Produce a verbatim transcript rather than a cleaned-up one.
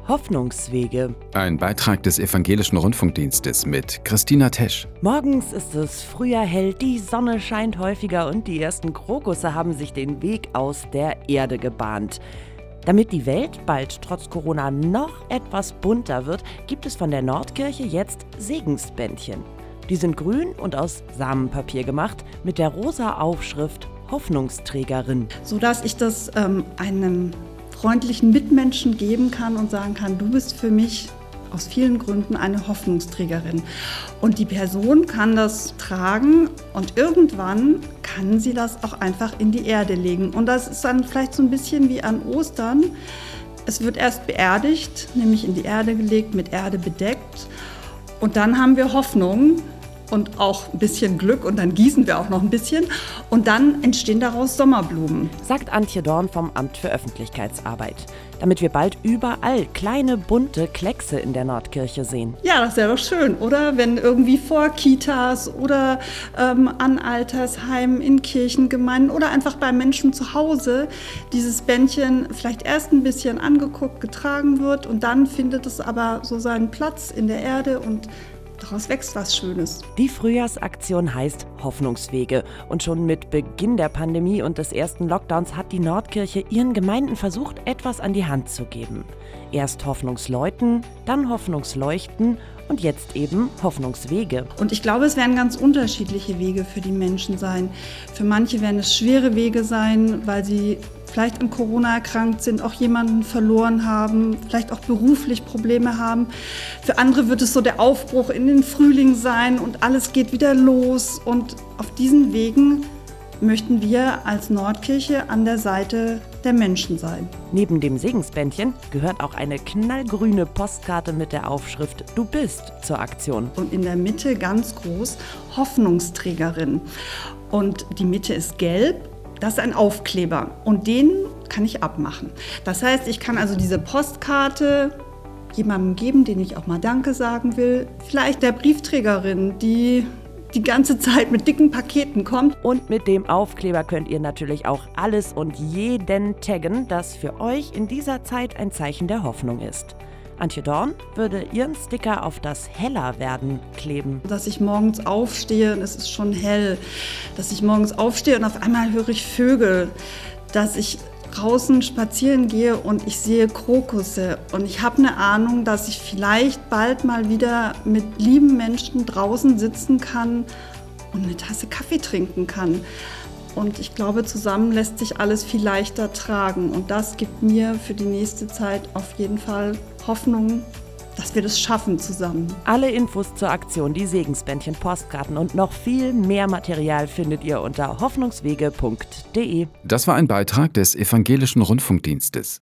Hoffnungswege. Ein Beitrag des Evangelischen Rundfunkdienstes mit Christina Tesch. Morgens ist es früher hell, die Sonne scheint häufiger und die ersten Krokusse haben sich den Weg aus der Erde gebahnt. Damit die Welt bald trotz Corona noch etwas bunter wird, gibt es von der Nordkirche jetzt Segensbändchen. Die sind grün und aus Samenpapier gemacht mit der rosa Aufschrift Hoffnungsträgerin. Sodass ich das ähm, einem freundlichen Mitmenschen geben kann und sagen kann, du bist für mich aus vielen Gründen eine Hoffnungsträgerin. Und die Person kann das tragen und irgendwann kann sie das auch einfach in die Erde legen. Und das ist dann vielleicht so ein bisschen wie an Ostern. Es wird erst beerdigt, nämlich in die Erde gelegt, mit Erde bedeckt. Und dann haben wir Hoffnung und auch ein bisschen Glück und dann gießen wir auch noch ein bisschen und dann entstehen daraus Sommerblumen. Sagt Antje Dorn vom Amt für Öffentlichkeitsarbeit. Damit wir bald überall kleine bunte Kleckse in der Nordkirche sehen. Ja, das wäre doch schön, oder? Wenn irgendwie vor Kitas oder ähm, an Altersheimen, in Kirchengemeinden oder einfach bei Menschen zu Hause dieses Bändchen vielleicht erst ein bisschen angeguckt, getragen wird und dann findet es aber so seinen Platz in der Erde und daraus wächst was Schönes. Die Frühjahrsaktion heißt Hoffnungswege. Und schon mit Beginn der Pandemie und des ersten Lockdowns hat die Nordkirche ihren Gemeinden versucht, etwas an die Hand zu geben. Erst Hoffnungsläuten, dann Hoffnungsleuchten und jetzt eben Hoffnungswege. Und ich glaube, es werden ganz unterschiedliche Wege für die Menschen sein. Für manche werden es schwere Wege sein, weil sie vielleicht an Corona erkrankt sind, auch jemanden verloren haben, vielleicht auch beruflich Probleme haben. Für andere wird es so der Aufbruch in den Frühling sein und alles geht wieder los. Und auf diesen Wegen möchten wir als Nordkirche an der Seite der Menschen sein. Neben dem Segensbändchen gehört auch eine knallgrüne Postkarte mit der Aufschrift Du bist zur Aktion. Und in der Mitte ganz groß Hoffnungsträgerin. Und die Mitte ist gelb. Das ist ein Aufkleber und den kann ich abmachen. Das heißt, ich kann also diese Postkarte jemandem geben, den ich auch mal Danke sagen will. Vielleicht der Briefträgerin, die die ganze Zeit mit dicken Paketen kommt. Und mit dem Aufkleber könnt ihr natürlich auch alles und jeden taggen, das für euch in dieser Zeit ein Zeichen der Hoffnung ist. Antje Dorn würde ihren Sticker auf das Hellerwerden kleben. Dass ich morgens aufstehe und es ist schon hell. Dass ich morgens aufstehe und auf einmal höre ich Vögel. Dass ich draußen spazieren gehe und ich sehe Krokusse. Und ich habe eine Ahnung, dass ich vielleicht bald mal wieder mit lieben Menschen draußen sitzen kann und eine Tasse Kaffee trinken kann. Und ich glaube, zusammen lässt sich alles viel leichter tragen. Und das gibt mir für die nächste Zeit auf jeden Fall Hoffnung, dass wir das schaffen zusammen. Alle Infos zur Aktion, die Segensbändchen, Postkarten und noch viel mehr Material findet ihr unter hoffnungswege punkt de. Das war ein Beitrag des Evangelischen Rundfunkdienstes.